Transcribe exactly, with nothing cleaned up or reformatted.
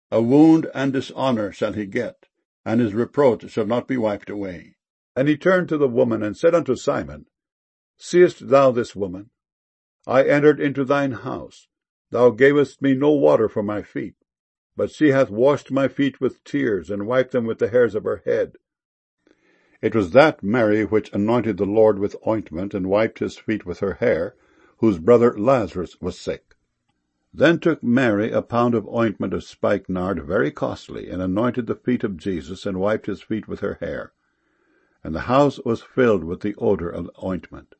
A wound and dishonour shall he get, and his reproach shall not be wiped away. And he turned to the woman, and said unto Simon, Seest thou this woman? I entered into thine house. Thou gavest me no water for my feet, but she hath washed my feet with tears, and wiped them with the hairs of her head. It was that Mary which anointed the Lord with ointment, and wiped his feet with her hair, whose brother Lazarus was sick. Then took Mary a pound of ointment of spikenard, very costly, and anointed the feet of Jesus, and wiped his feet with her hair. And the house was filled with the odour of the ointment.